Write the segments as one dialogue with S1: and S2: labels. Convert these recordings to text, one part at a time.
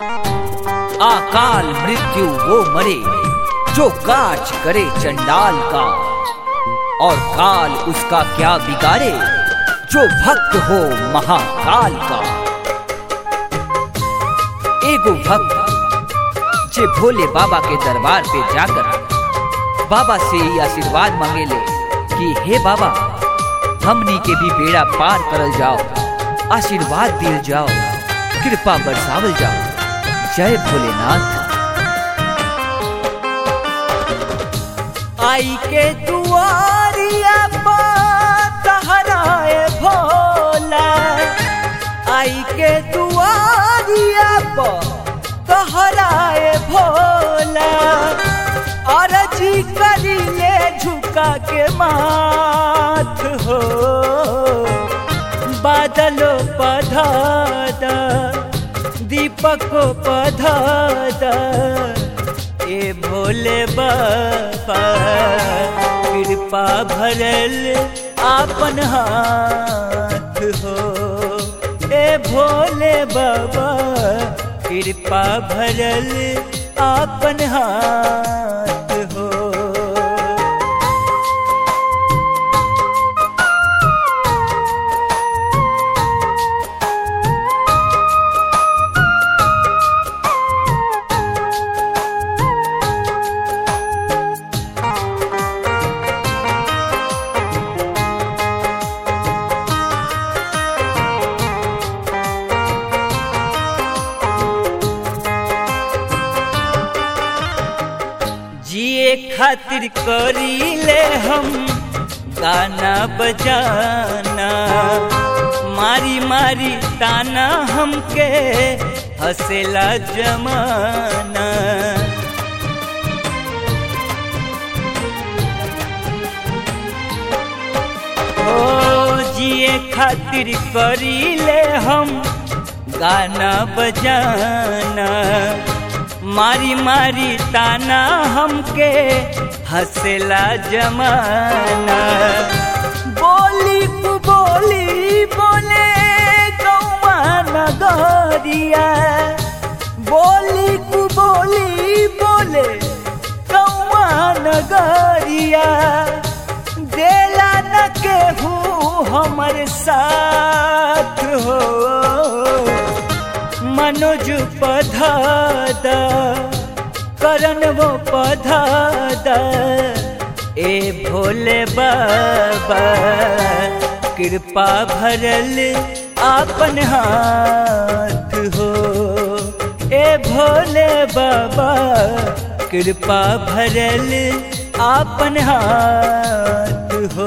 S1: अकाल मृत्यु वो मरे जो काज करे चंडाल का, और काल उसका क्या बिगाड़े जो भक्त हो महाकाल का। एगो भक्त जे भोले बाबा के दरबार पे जाकर बाबा से ही आशीर्वाद मांगेले कि हे बाबा हमनी के भी बेड़ा पार करल जाओ, आशीर्वाद दिल जाओ, कृपा बरसावल जाओ। जय भोलेनाथ। आई के दुआरिया तहराए भोला, आई के दुआरिया तहराए भोला, अर्जी करी ले झुका के माथ हो, बादलों पधादा दीपको पधादा, ए भोले बाबा कृपा भरल आपन हाथ हो, ए भोले बाबा कृपा भरल आपन हाथ हो। जिए खातिर करी ले हम गाना बजाना, मारी मारी ताना हमके हंसेला जमाना। ओ जिए खातिर करी ले हम गाना बजाना, मारी मारी ताना हमके हंसेला जमाना। बोली कु बोली बोले गौवा नगरिया, बोली कु बोली बोले गौवा नगरिया, देला न केहू हमर साथ हो, मनोज पधादा करन वो पधादा, ए भोले बाबा कृपा भरल आपन हाथ हो, ए भोले बाबा कृपा भरल आपन हाथ हो।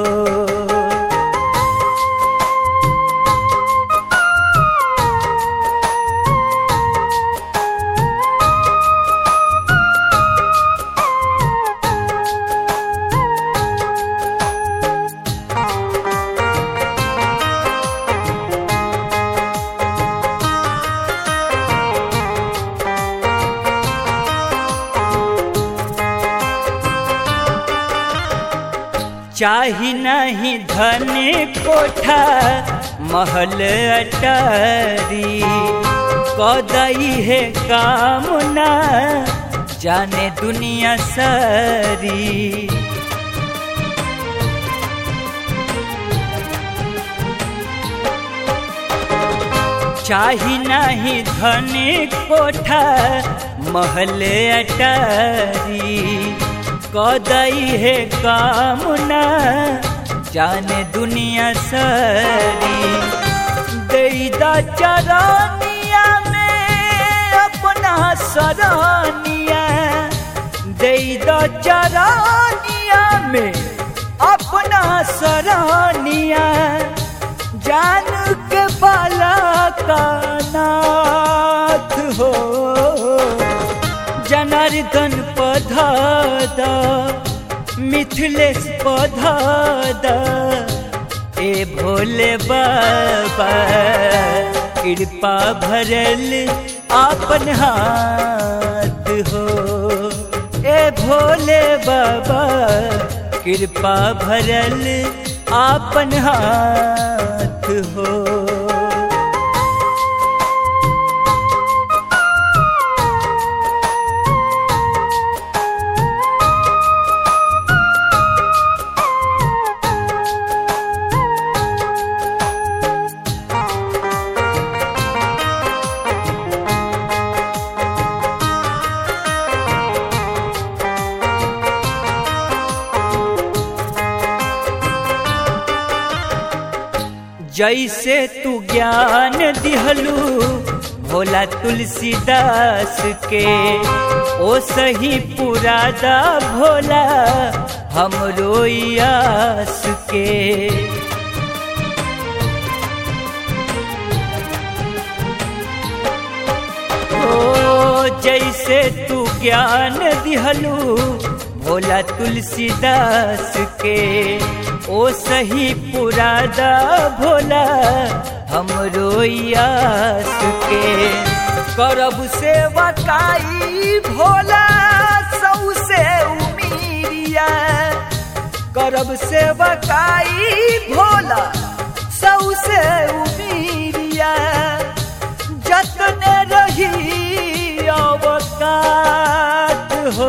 S1: चाही नहीं धन कोठा महल अटारी, कदई है कामना जाने दुनिया सारी। चाही नहीं धन कोठा महल अटारी, कदई है कामना जाने दुनिया सारी। देदा चरानिया में अपना सरानिया, देदा चरानिया में अपना सरानिया, जान के बाला का नाथ हो, जनार्दन पधादा मिथिलेश पधादा, ए भोले बाबा कृपा भरल आपन हाथ हो, ए भोले बाबा कृपा भरल आपन हाथ हो। जैसे तू ज्ञान दिहलू भोला तुलसीदास के, ओ सही पुरादा भोला हमरो आस के। जैसे तू ज्ञान दिहलू भोला तुलसीदास के, ओ सही पुरादा भोला हमरो आस के। करब सेवकाई भोला सौसे उमीरिया, करब सेवकाई भोला सौसे उमीरिया। जतने रही अवकात हो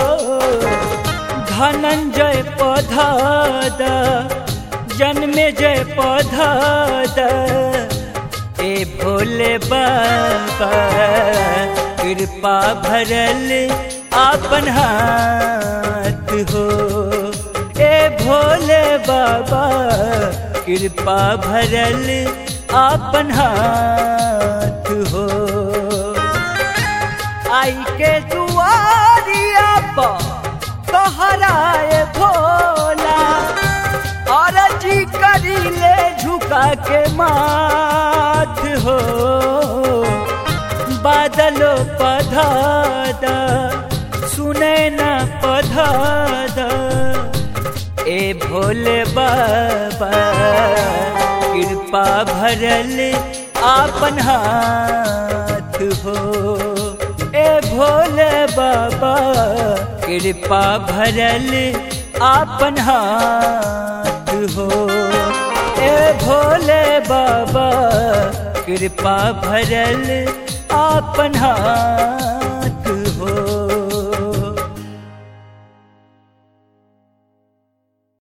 S1: धनंजय पधाद, जन्मे जय पधाद। ए भोले बाबा कृपा भरल आपन हाथ हो, ए भोले बाबा कृपा भरल आपन हाथ हो। आई के दुआरिया पर तोहराए भोला, अर्जी करी ले झुका के माथ हो। बादलो पधाद सुने न पधाद, ए भोले बाबा कृपा भरल आपन हाथ हो, ए भोले बाबा कृपा भरल आपन हाथ हो, ए भोले बाबा कृपा भरल आपन हाथ।